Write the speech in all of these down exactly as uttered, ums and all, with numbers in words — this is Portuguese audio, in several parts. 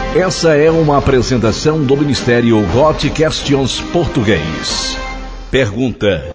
Essa é uma apresentação do Ministério Got Questions Português. Pergunta: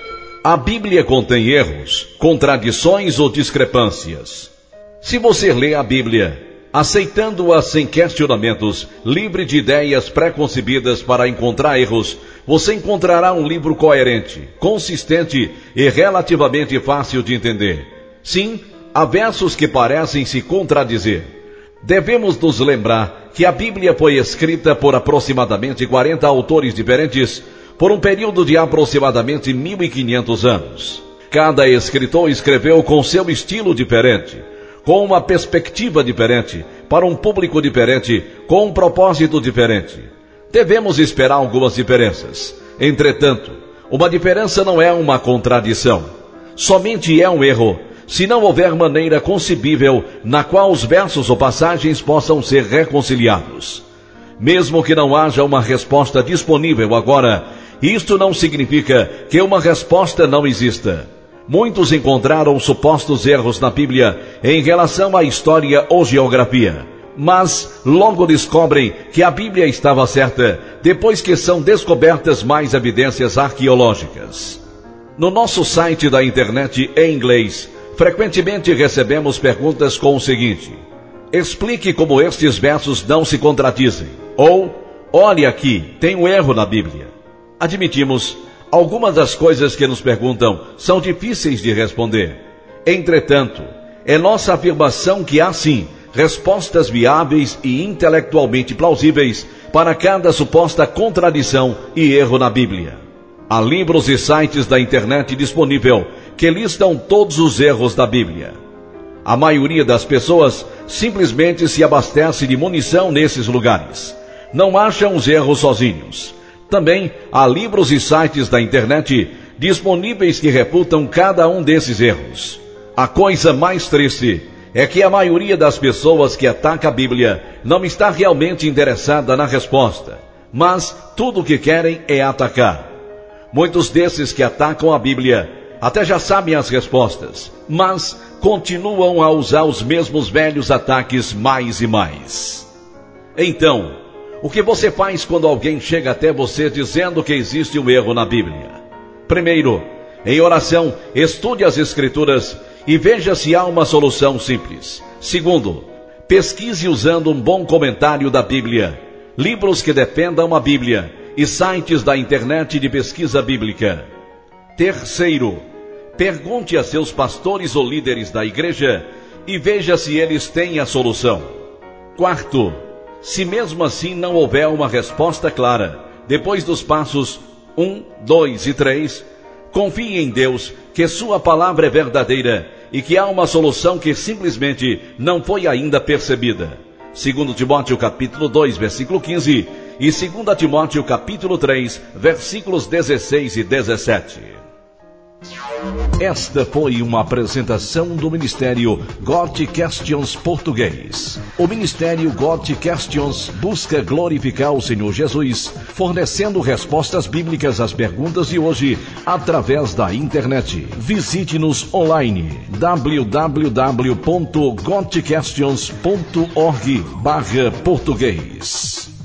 a Bíblia contém erros, contradições ou discrepâncias? Se você lê a Bíblia, aceitando-a sem questionamentos, livre de ideias pré-concebidas para encontrar erros, você encontrará um livro coerente, consistente e relativamente fácil de entender. Sim, há versos que parecem se contradizer. Devemos nos lembrar que a Bíblia foi escrita por aproximadamente quarenta autores diferentes, por um período de aproximadamente mil e quinhentos anos. Cada escritor escreveu com seu estilo diferente, com uma perspectiva diferente, para um público diferente, com um propósito diferente. Devemos esperar algumas diferenças. Entretanto, uma diferença não é uma contradição. Somente é um erro, se não houver maneira concebível na qual os versos ou passagens possam ser reconciliados. Mesmo que não haja uma resposta disponível agora, isto não significa que uma resposta não exista. Muitos encontraram supostos erros na Bíblia em relação à história ou geografia, mas logo descobrem que a Bíblia estava certa depois que são descobertas mais evidências arqueológicas. No nosso site da internet em inglês, frequentemente recebemos perguntas com o seguinte: explique como estes versos não se contradizem. Ou, olhe aqui, tem um erro na Bíblia. Admitimos, algumas das coisas que nos perguntam são difíceis de responder. Entretanto, é nossa afirmação que há sim respostas viáveis e intelectualmente plausíveis para cada suposta contradição e erro na Bíblia. Há livros e sites da internet disponível que listam todos os erros da Bíblia. A maioria das pessoas simplesmente se abastece de munição nesses lugares. Não acham os erros sozinhos. Também há livros e sites da internet disponíveis que refutam cada um desses erros. A coisa mais triste é que a maioria das pessoas que ataca a Bíblia não está realmente interessada na resposta, mas tudo o que querem é atacar. Muitos desses que atacam a Bíblia até já sabem as respostas, mas continuam a usar os mesmos velhos ataques mais e mais. Então, o que você faz quando alguém chega até você dizendo que existe um erro na Bíblia? Primeiro, em oração, estude as Escrituras e veja se há uma solução simples. Segundo, pesquise usando um bom comentário da Bíblia, livros que defendam a Bíblia e sites da internet de pesquisa bíblica. Terceiro, pergunte a seus pastores ou líderes da igreja e veja se eles têm a solução. Quarto, se mesmo assim não houver uma resposta clara, depois dos passos um, dois e três, confie em Deus que sua palavra é verdadeira e que há uma solução que simplesmente não foi ainda percebida. Segundo Timóteo capítulo dois, versículo quinze e Segundo Timóteo capítulo três, versículos dezesseis e dezessete. Esta foi uma apresentação do Ministério Got Questions Português. O Ministério Got Questions busca glorificar o Senhor Jesus, fornecendo respostas bíblicas às perguntas de hoje através da internet. Visite-nos online w w w ponto got questions ponto org barra português.